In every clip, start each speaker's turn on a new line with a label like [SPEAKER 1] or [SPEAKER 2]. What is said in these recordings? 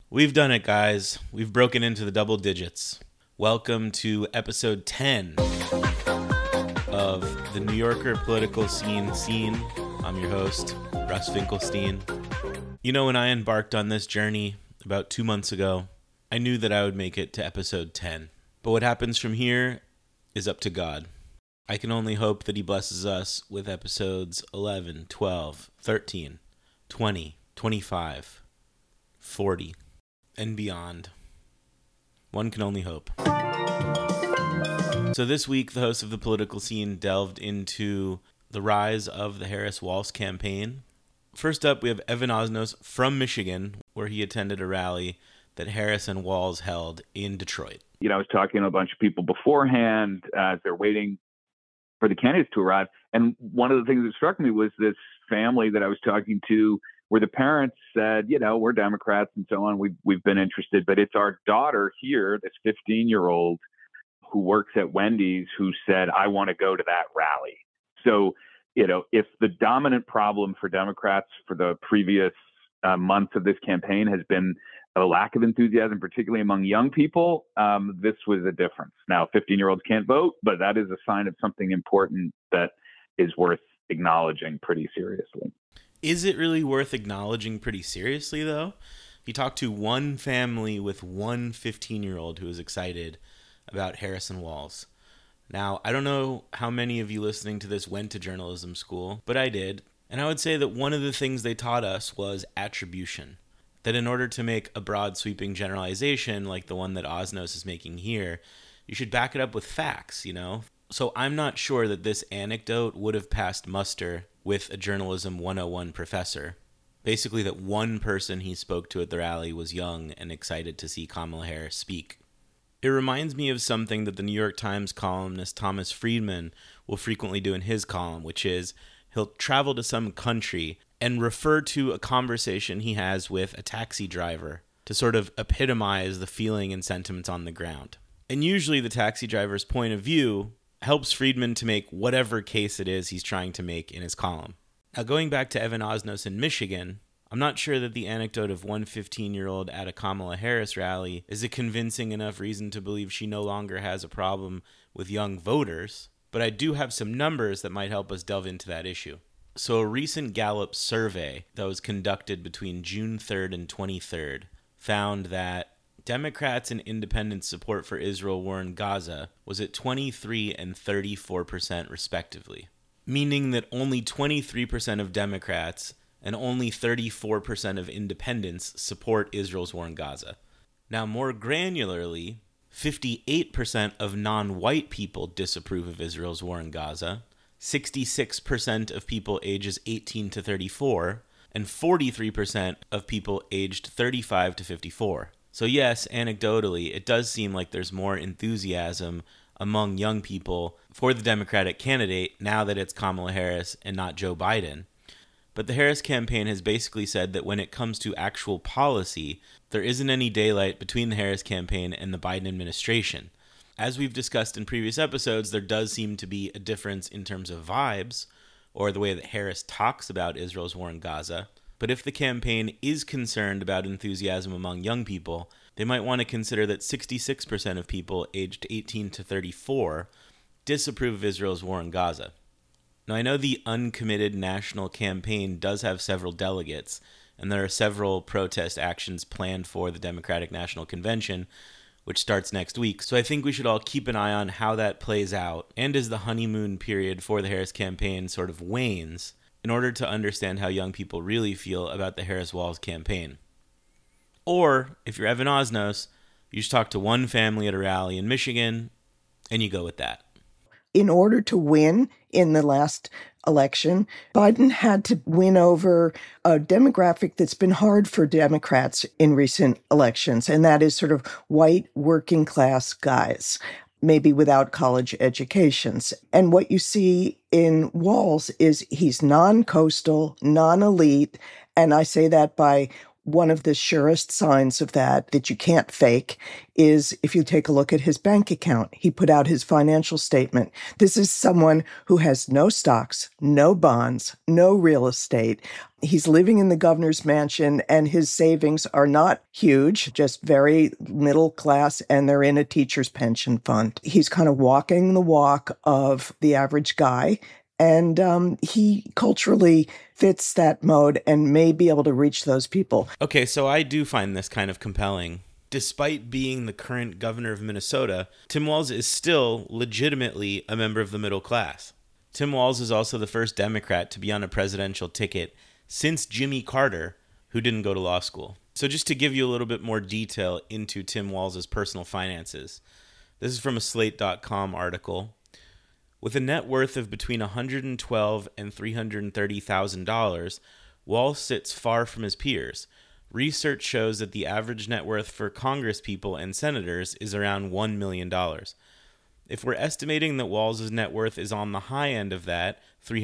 [SPEAKER 1] We've done it, guys. We've broken into the double digits. Welcome to episode 10 of the New Yorker Political Scene. I'm your host, Russ Finkelstein. You know, when I embarked on this journey about 2 months ago, I knew that I would make it to episode 10. But what happens from here is up to God. I can only hope that he blesses us with episodes 11, 12, 13, 20, 25, 40, and beyond. One can only hope. So this week, the host of the Political Scene delved into the rise of the Harris-Walz campaign. First up, we have Evan Osnos from Michigan, where he attended a rally that Harris and Walz held in Detroit.
[SPEAKER 2] You know, I was talking to a bunch of people beforehand as they're waiting for the candidates to arrive. And one of the things that struck me was this family that I was talking to where the parents said, you know, we're Democrats and so on. We've been interested, but it's our daughter here, this 15-year-old who works at Wendy's, who said, I want to go to that rally. So, you know, if the dominant problem for Democrats for the previous months of this campaign has been a lack of enthusiasm, particularly among young people, this was a difference. Now, 15-year-olds can't vote, but that is a sign of something important that is worth acknowledging pretty seriously.
[SPEAKER 1] Is it really worth acknowledging pretty seriously, though? You talk to one family with one 15-year-old who is excited about Harris and Walz. Now, I don't know how many of you listening to this went to journalism school, but I did. And I would say that one of the things they taught us was attribution. That in order to make a broad sweeping generalization like the one that Osnos is making here, you should back it up with facts, you know? So I'm not sure that this anecdote would have passed muster with a journalism 101 professor. Basically that one person he spoke to at the rally was young and excited to see Kamala Harris speak. It reminds me of something that the New York Times columnist Thomas Friedman will frequently do in his column, which is he'll travel to some country and refer to a conversation he has with a taxi driver to sort of epitomize the feeling and sentiments on the ground. And usually the taxi driver's point of view helps Friedman to make whatever case it is he's trying to make in his column. Now, going back to Evan Osnos in Michigan, I'm not sure that the anecdote of one 15-year-old at a Kamala Harris rally is a convincing enough reason to believe she no longer has a problem with young voters, but I do have some numbers that might help us delve into that issue. So a recent Gallup survey that was conducted between June 3rd and 23rd found that Democrats and independents' support for Israel war in Gaza was at 23 and 34% respectively, meaning that only 23% of Democrats and only 34% of independents support Israel's war in Gaza. Now, more granularly, 58% of non-white people disapprove of Israel's war in Gaza, 66% of people ages 18 to 34, and 43% of people aged 35 to 54. So yes, anecdotally, it does seem like there's more enthusiasm among young people for the Democratic candidate now that it's Kamala Harris and not Joe Biden. But the Harris campaign has basically said that when it comes to actual policy, there isn't any daylight between the Harris campaign and the Biden administration. As we've discussed in previous episodes, there does seem to be a difference in terms of vibes, or the way that Harris talks about Israel's war in Gaza. But if the campaign is concerned about enthusiasm among young people, they might want to consider that 66% of people aged 18 to 34 disapprove of Israel's war in Gaza. Now, I know the uncommitted national campaign does have several delegates, and there are several protest actions planned for the Democratic National Convention, which starts next week. So I think we should all keep an eye on how that plays out, and as the honeymoon period for the Harris campaign sort of wanes, in order to understand how young people really feel about the Harris-Walz campaign. Or, if you're Evan Osnos, you just talk to one family at a rally in Michigan, and you go with that.
[SPEAKER 3] In order to win in the last election, Biden had to win over a demographic that's been hard for Democrats in recent elections, and that is sort of white working class guys, maybe without college educations. And what you see in Walz is he's non-coastal, non-elite, and I say that by one of the surest signs of that you can't fake, is if you take a look at his bank account. He put out his financial statement. This is someone who has no stocks, no bonds, no real estate. He's living in the governor's mansion, and his savings are not huge, just very middle class, and they're in a teacher's pension fund. He's kind of walking the walk of the average guy. And he culturally fits that mode and may be able to reach those people.
[SPEAKER 1] Okay, so I do find this kind of compelling. Despite being the current governor of Minnesota, Tim Walz is still legitimately a member of the middle class. Tim Walz is also the first Democrat to be on a presidential ticket since Jimmy Carter, who didn't go to law school. So just to give you a little bit more detail into Tim Walz's personal finances, this is from a Slate.com article. With a net worth of between $112,000 and $330,000, Walz sits far from his peers. Research shows that the average net worth for congresspeople and senators is around $1 million. If we're estimating that Walz's net worth is on the high end of that,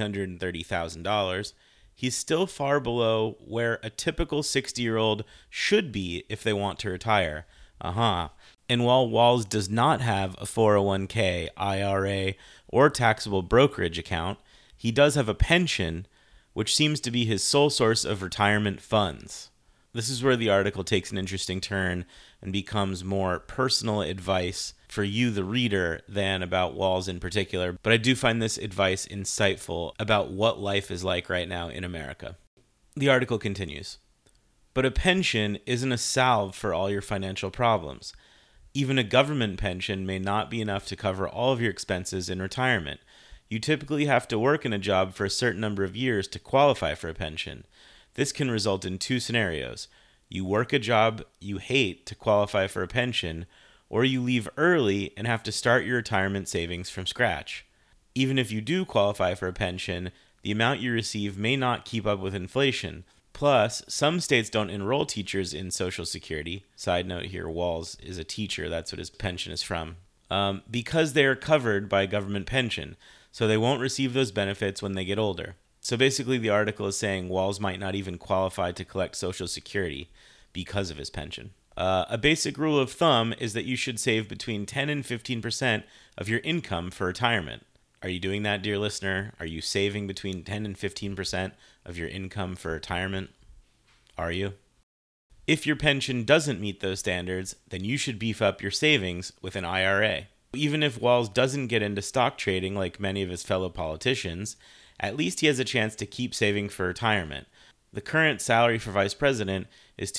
[SPEAKER 1] $330,000, he's still far below where a typical 60-year-old should be if they want to retire. And while Walz does not have a 401k, IRA, or taxable brokerage account, he does have a pension, which seems to be his sole source of retirement funds. This is where the article takes an interesting turn and becomes more personal advice for you, the reader, than about Walz in particular. But I do find this advice insightful about what life is like right now in America. The article continues. But a pension isn't a salve for all your financial problems. Even a government pension may not be enough to cover all of your expenses in retirement. You typically have to work in a job for a certain number of years to qualify for a pension. This can result in two scenarios. You work a job you hate to qualify for a pension, or you leave early and have to start your retirement savings from scratch. Even if you do qualify for a pension, the amount you receive may not keep up with inflation. Plus, some states don't enroll teachers in Social Security. Side note here, Walz is a teacher. That's what his pension is from. Because they are covered by a government pension, so they won't receive those benefits when they get older. So basically, the article is saying Walz might not even qualify to collect Social Security because of his pension. A basic rule of thumb is that you should save between 10 and 15% of your income for retirement. Are you doing that, dear listener? Are you saving between 10 and 15% of your income for retirement? Are you? If your pension doesn't meet those standards, then you should beef up your savings with an IRA. Even if Walz doesn't get into stock trading like many of his fellow politicians, at least he has a chance to keep saving for retirement. The current salary for vice president is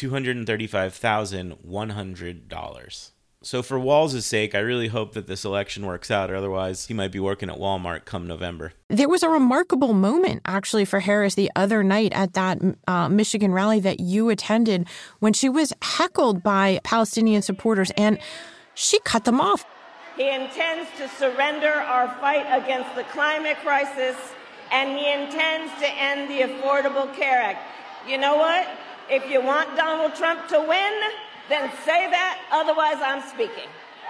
[SPEAKER 1] $235,100. So for Walz's sake, I really hope that this election works out. Otherwise, he might be working at Walmart come November.
[SPEAKER 4] There was a remarkable moment, actually, for Harris the other night at that Michigan rally that you attended when she was heckled by Palestinian supporters, and she cut them off.
[SPEAKER 5] He intends to surrender our fight against the climate crisis, and he intends to end the Affordable Care Act. You know what? If you want Donald Trump to win, then say that, otherwise I'm speaking.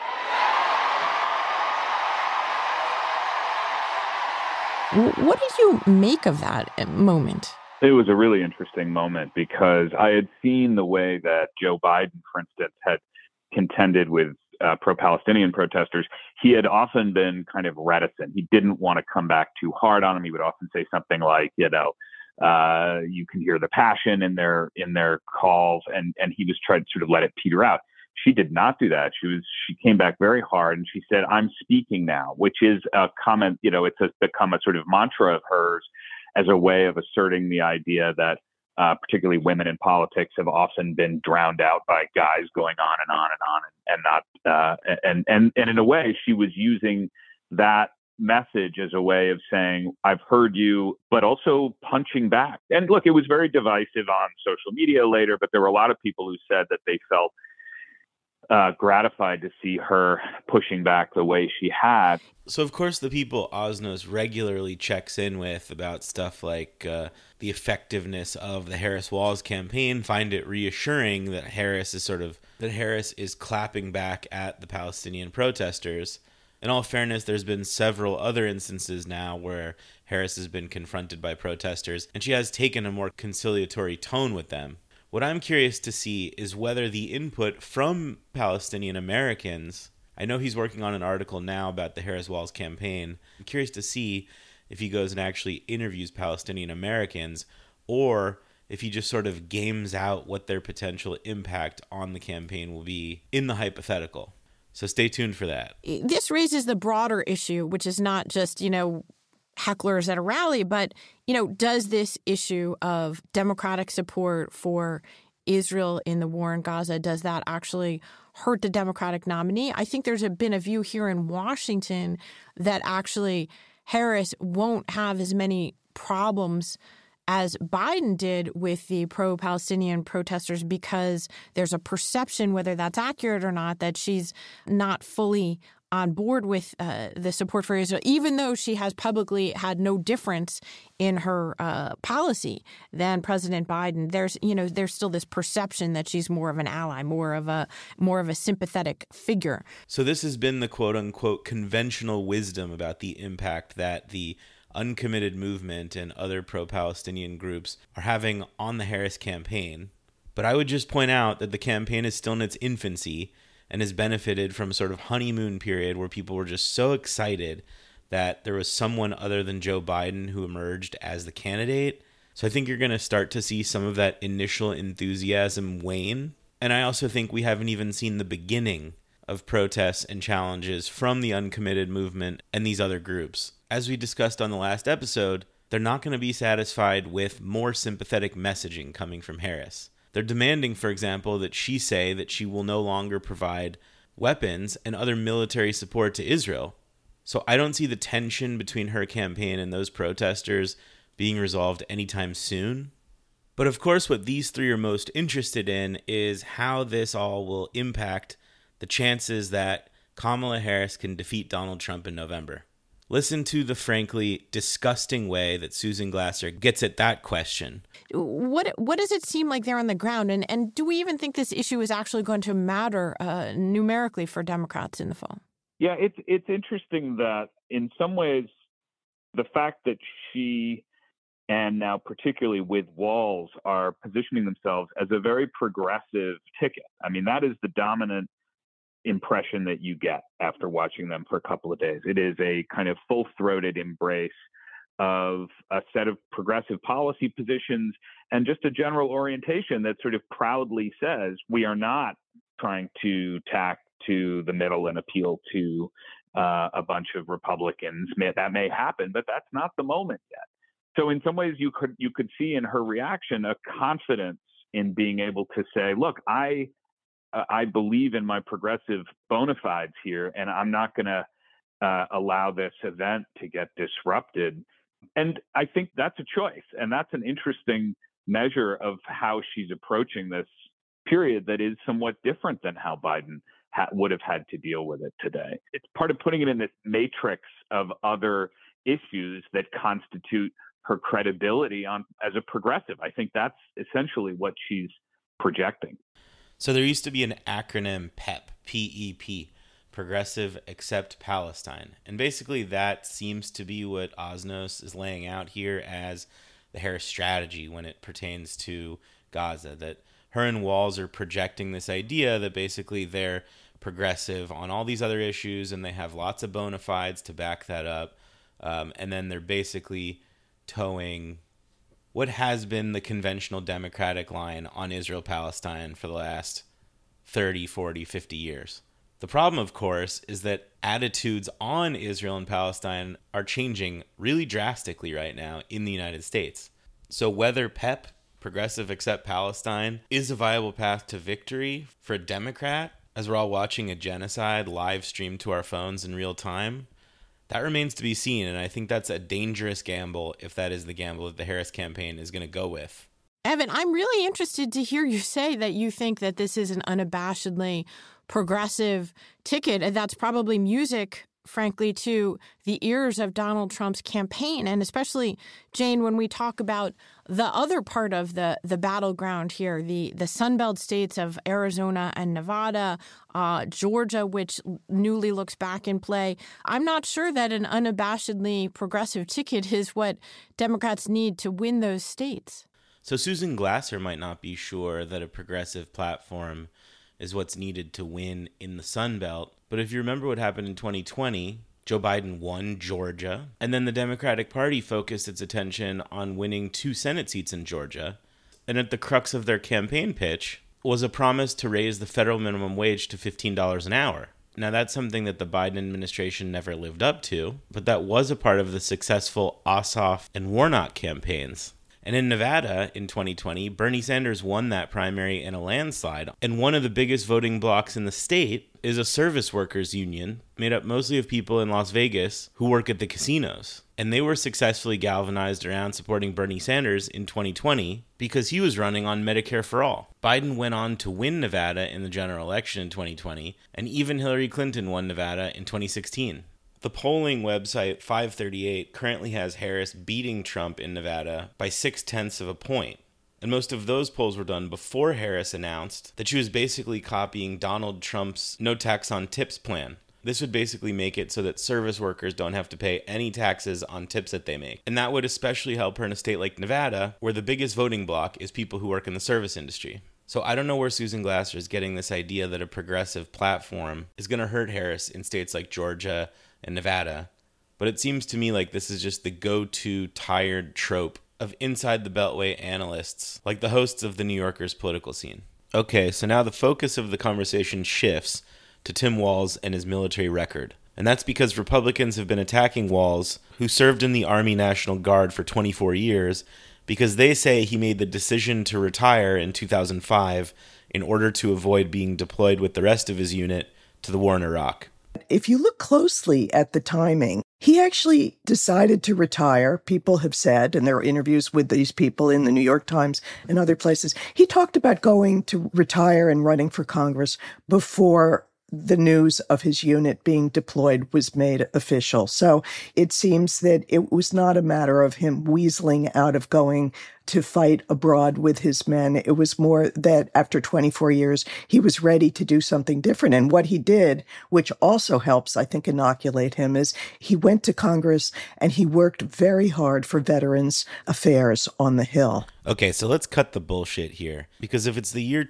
[SPEAKER 4] What did you make of that moment?
[SPEAKER 2] It was a really interesting moment because I had seen the way that Joe Biden, for instance, had contended with pro-Palestinian protesters. He had often been kind of reticent. He didn't want to come back too hard on them. He would often say something like, you can hear the passion in their calls, and he was trying to sort of let it peter out. She did not do that. She came back very hard, and she said, "I'm speaking now," which is a comment. It's become a sort of mantra of hers as a way of asserting the idea that particularly women in politics have often been drowned out by guys going on and on and on and not and in a way she was using that message as a way of saying, I've heard you, but also punching back. And look, it was very divisive on social media later, but there were a lot of people who said that they felt gratified to see her pushing back the way she had.
[SPEAKER 1] So, of course, the people Osnos regularly checks in with about stuff like the effectiveness of the Harris-Walz campaign find it reassuring that Harris is clapping back at the Palestinian protesters. In all fairness, there's been several other instances now where Harris has been confronted by protesters, and she has taken a more conciliatory tone with them. What I'm curious to see is whether the input from Palestinian Americans, I know he's working on an article now about the Harris-Walz campaign. I'm curious to see if he goes and actually interviews Palestinian Americans, or if he just sort of games out what their potential impact on the campaign will be in the hypothetical. So stay tuned for that.
[SPEAKER 4] This raises the broader issue, which is not just, hecklers at a rally, but, does this issue of democratic support for Israel in the war in Gaza, does that actually hurt the Democratic nominee? I think there's been a view here in Washington that actually Harris won't have as many problems as Biden did with the pro-Palestinian protesters because there's a perception, whether that's accurate or not, that she's not fully on board with the support for Israel, even though she has publicly had no difference in her policy than President Biden. There's still this perception that she's more of an ally, more of a sympathetic figure.
[SPEAKER 1] So this has been the quote unquote conventional wisdom about the impact that the uncommitted movement and other pro-Palestinian groups are having on the Harris campaign. But I would just point out that the campaign is still in its infancy and has benefited from a sort of honeymoon period where people were just so excited that there was someone other than Joe Biden who emerged as the candidate. So I think you're going to start to see some of that initial enthusiasm wane. And I also think we haven't even seen the beginning of protests and challenges from the uncommitted movement and these other groups. As we discussed on the last episode, they're not going to be satisfied with more sympathetic messaging coming from Harris. They're demanding, for example, that she say that she will no longer provide weapons and other military support to Israel. So I don't see the tension between her campaign and those protesters being resolved anytime soon. But of course, what these three are most interested in is how this all will impact the chances that Kamala Harris can defeat Donald Trump in November. Listen to the frankly disgusting way that Susan Glasser gets at that question.
[SPEAKER 4] What does it seem like there on the ground? And do we even think this issue is actually going to matter numerically for Democrats in the fall?
[SPEAKER 2] Yeah, it's interesting that in some ways, the fact that she and now particularly with Walz are positioning themselves as a very progressive ticket. I mean, that is the dominant impression that you get after watching them for a couple of days. It is a kind of full-throated embrace of a set of progressive policy positions and just a general orientation that sort of proudly says we are not trying to tack to the middle and appeal to a bunch of Republicans. That may happen, but that's not the moment yet. So in some ways, you could see in her reaction a confidence in being able to say, look, I believe in my progressive bona fides here, and I'm not going to allow this event to get disrupted. And I think that's a choice, and that's an interesting measure of how she's approaching this period that is somewhat different than how Biden would have had to deal with it today. It's part of putting it in this matrix of other issues that constitute her credibility as a progressive. I think that's essentially what she's projecting.
[SPEAKER 1] So there used to be an acronym PEP, P-E-P, Progressive Accept Palestine. And basically that seems to be what Osnos is laying out here as the Harris strategy when it pertains to Gaza, that her and Walz are projecting this idea that basically they're progressive on all these other issues and they have lots of bona fides to back that up. And then they're basically towing what has been the conventional Democratic line on Israel-Palestine for the last 30, 40, 50 years. The problem, of course, is that attitudes on Israel and Palestine are changing really drastically right now in the United States. So whether PEP, Progressive Accept Palestine, is a viable path to victory for a Democrat, as we're all watching a genocide live streamed to our phones in real time, that remains to be seen, and I think that's a dangerous gamble if that is the gamble that the Harris campaign is going to go with.
[SPEAKER 4] Evan, I'm really interested to hear you say that you think that this is an unabashedly progressive ticket, and that's probably music, frankly, to the ears of Donald Trump's campaign. And especially, Jane, when we talk about the other part of the battleground here, the Sunbelt states of Arizona and Nevada, Georgia, which newly looks back in play, I'm not sure that an unabashedly progressive ticket is what Democrats need to win those states.
[SPEAKER 1] So Susan Glasser might not be sure that a progressive platform is what's needed to win in the Sun Belt. But if you remember what happened in 2020, Joe Biden won Georgia, and then the Democratic Party focused its attention on winning 2 Senate seats in Georgia. And at the crux of their campaign pitch was a promise to raise the federal minimum wage to $15 an hour. Now, that's something that the Biden administration never lived up to, but that was a part of the successful Ossoff and Warnock campaigns. And in Nevada in 2020, Bernie Sanders won that primary in a landslide. And one of the biggest voting blocs in the state is a service workers union made up mostly of people in Las Vegas who work at the casinos. And they were successfully galvanized around supporting Bernie Sanders in 2020 because he was running on Medicare for All. Biden went on to win Nevada in the general election in 2020, and even Hillary Clinton won Nevada in 2016. The polling website 538 currently has Harris beating Trump in Nevada by 0.6 of a point. And most of those polls were done before Harris announced that she was basically copying Donald Trump's no tax on tips plan. This would basically make it so that service workers don't have to pay any taxes on tips that they make. And that would especially help her in a state like Nevada, where the biggest voting bloc is people who work in the service industry. So I don't know where Susan Glasser is getting this idea that a progressive platform is going to hurt Harris in states like Georgia and Nevada, but it seems to me like this is just the go-to tired trope of inside the Beltway analysts, like the hosts of the New Yorker's political scene. Okay, so now the focus of the conversation shifts to Tim Walz and his military record. And that's because Republicans have been attacking Walz, who served in the Army National Guard for 24 years, because they say he made the decision to retire in 2005 in order to avoid being deployed with the rest of his unit to the war in Iraq.
[SPEAKER 3] If you look closely at the timing, he actually decided to retire. People have said, and there are interviews with these people in the New York Times and other places, he talked about going to retire and running for Congress before the news of his unit being deployed was made official. So it seems that it was not a matter of him weaseling out of going to fight abroad with his men. It was more that after 24 years, he was ready to do something different. And what he did, which also helps, I think, inoculate him, is he went to Congress and he worked very hard for Veterans Affairs on the Hill.
[SPEAKER 1] Okay, so let's cut the bullshit here. Because if it's the year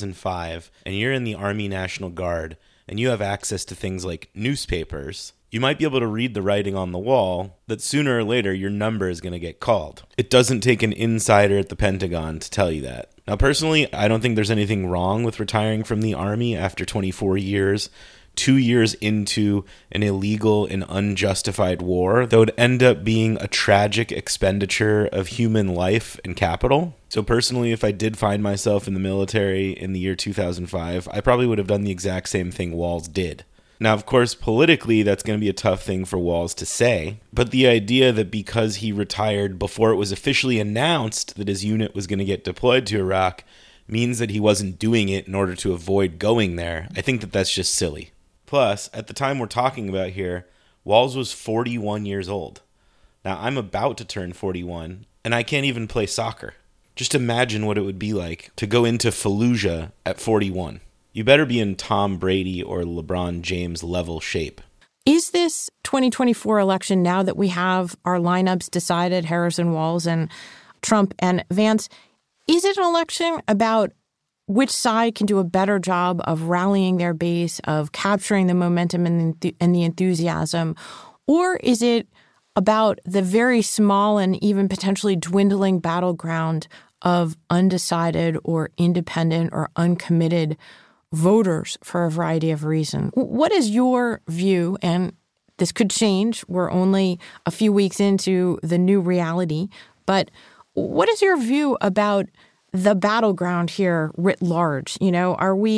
[SPEAKER 1] 2005 and you're in the Army National Guard and you have access to things like newspapers, you might be able to read the writing on the wall that sooner or later your number is going to get called. It doesn't take an insider at the Pentagon to tell you that. Now, personally, I don't think there's anything wrong with retiring from the Army after 24 years, 2 years into an illegal and unjustified war that would end up being a tragic expenditure of human life and capital. So personally, if I did find myself in the military in the year 2005, I probably would have done the exact same thing Walz did. Now, of course, politically, that's going to be a tough thing for Walz to say, but the idea that because he retired before it was officially announced that his unit was going to get deployed to Iraq means that he wasn't doing it in order to avoid going there, I think that that's just silly. Plus, at the time we're talking about here, Walz was 41 years old. Now, I'm about to turn 41, and I can't even play soccer. Just imagine what it would be like to go into Fallujah at 41. You better be in Tom Brady or LeBron James level shape.
[SPEAKER 4] Is this 2024 election, now that we have our lineups decided, Harris and Walz and Trump and Vance, is it an election about which side can do a better job of rallying their base, of capturing the momentum and the enthusiasm? Or is it about the very small and even potentially dwindling battleground of undecided or independent or uncommitted voters for a variety of reasons? What is your view? And this could change. We're only a few weeks into the new reality. But what is your view about the battleground here writ large? You know,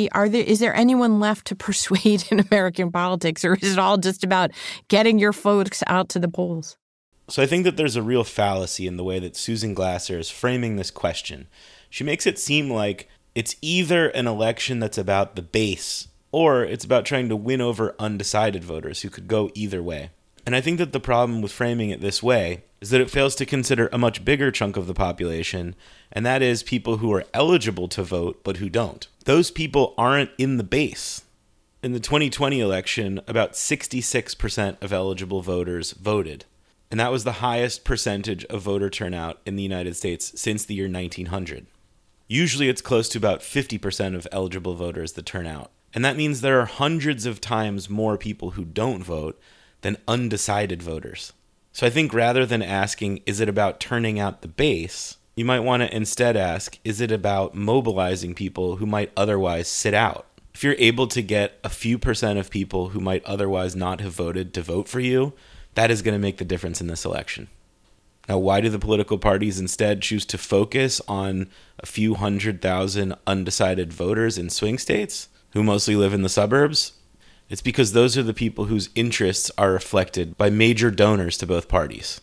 [SPEAKER 4] is there anyone left to persuade in American politics, or is it all just about getting your folks out to the polls?
[SPEAKER 1] So I think that there's a real fallacy in the way that Susan Glasser is framing this question. She makes it seem like it's either an election that's about the base or it's about trying to win over undecided voters who could go either way. And I think that the problem with framing it this way is that it fails to consider a much bigger chunk of the population, and that is people who are eligible to vote but who don't. Those people aren't in the base. In the 2020 election, about 66% of eligible voters voted. And that was the highest percentage of voter turnout in the United States since the year 1900. Usually it's close to about 50% of eligible voters that turn out. And that means there are hundreds of times more people who don't vote than undecided voters. So I think rather than asking, is it about turning out the base, you might want to instead ask, is it about mobilizing people who might otherwise sit out? If you're able to get a few percent of people who might otherwise not have voted to vote for you, that is going to make the difference in this election. Now, why do the political parties instead choose to focus on a few 100,000 undecided voters in swing states who mostly live in the suburbs? It's because those are the people whose interests are reflected by major donors to both parties.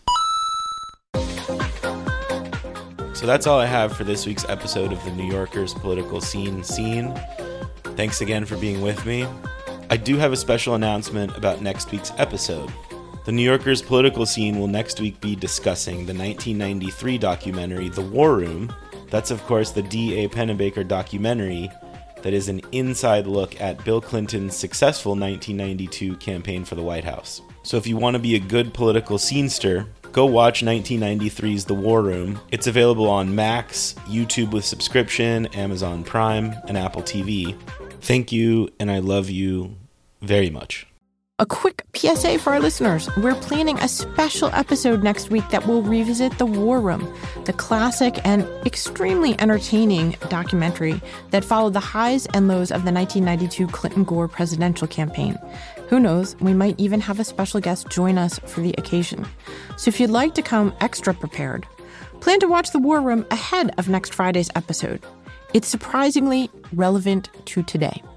[SPEAKER 1] So that's all I have for this week's episode of the New Yorker's Political Scene. Thanks again for being with me. I do have a special announcement about next week's episode. The New Yorker's Political Scene will next week be discussing the 1993 documentary, The War Room. That's, of course, the D.A. Pennebaker documentary that is an inside look at Bill Clinton's successful 1992 campaign for the White House. So if you want to be a good political scenester, go watch 1993's The War Room. It's available on Max, YouTube with subscription, Amazon Prime, and Apple TV. Thank you, and I love you very much.
[SPEAKER 4] A quick PSA for our listeners. We're planning a special episode next week that will revisit The War Room, the classic and extremely entertaining documentary that followed the highs and lows of the 1992 Clinton-Gore presidential campaign. Who knows, we might even have a special guest join us for the occasion. So if you'd like to come extra prepared, plan to watch The War Room ahead of next Friday's episode. It's surprisingly relevant to today.